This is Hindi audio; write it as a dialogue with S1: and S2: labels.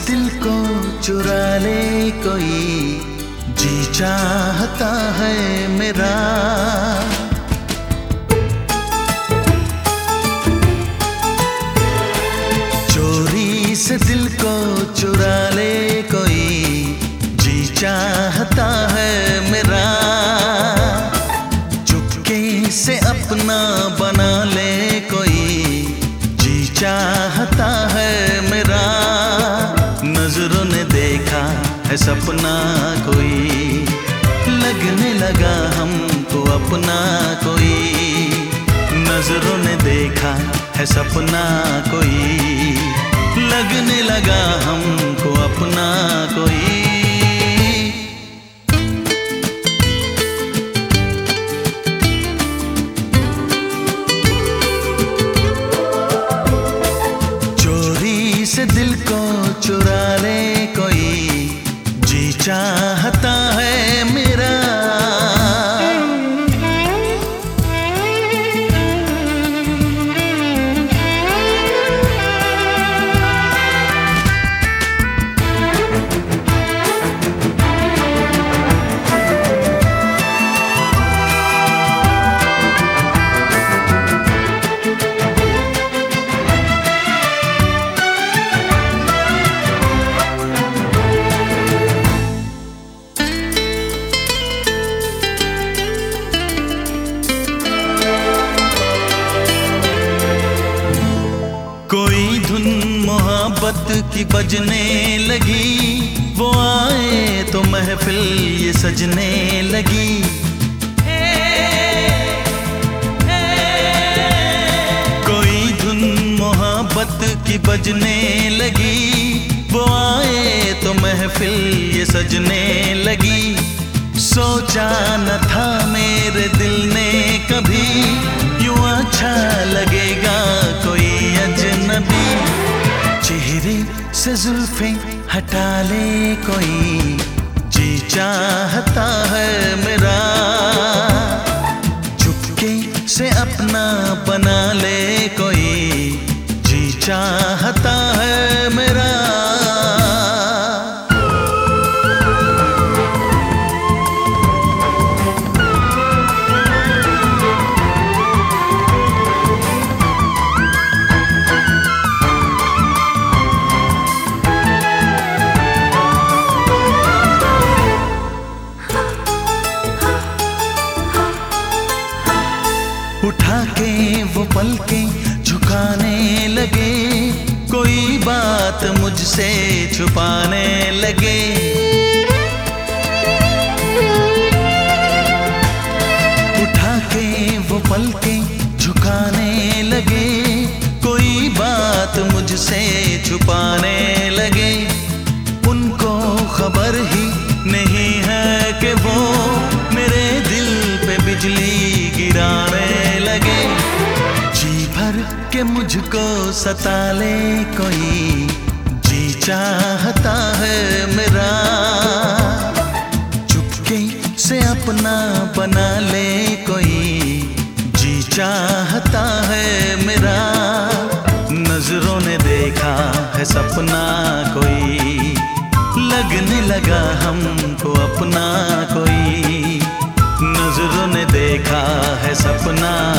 S1: दिल को चुरा ले कोई, जी चाहता है मेरा। चोरी से दिल को चुरा ले कोई, जी चाहता है मेरा। चुपके से अपना बना ले कोई, जी चाहता है मेरा। नजरों ने देखा है सपना कोई, लगने लगा हमको अपना कोई। नजरों ने देखा है सपना कोई, लगने लगा हमको अपना कोई। चोरी से दिल को चुरा ले कोई, जी चाहता है मेरा। कोई धुन मोहब्बत की बजने लगी, वो आए तो महफिल ये सजने लगी। कोई धुन मोहब्बत की बजने लगी, वो आए तो महफिल ये सजने लगी। सोचा न था मेरे दिल ने कभी, यूं अच्छा लगेगा कोई अजनबी। चेहरे से जुल्फे हटा ले कोई, जी चाहता है मेरा। चुपके से अपना बना ले कोई, जी चाहता है मेरा। उठा के वो पलकें झुकाने लगे, कोई बात मुझसे छुपाने लगे। उठा के वो पलकें झुकाने लगे, कोई बात मुझसे छुपाने लगे। उनको खबर ही नहीं है कि वो मेरे दिल पे बिजली गिराने लगे। जी भर के मुझको सता ले कोई, जी चाहता है मेरा। चुपके से अपना बना ले कोई, जी चाहता है मेरा। नजरों ने देखा है सपना कोई, लगने लगा हमको अपना कोई। नजरों ने देखा है सपना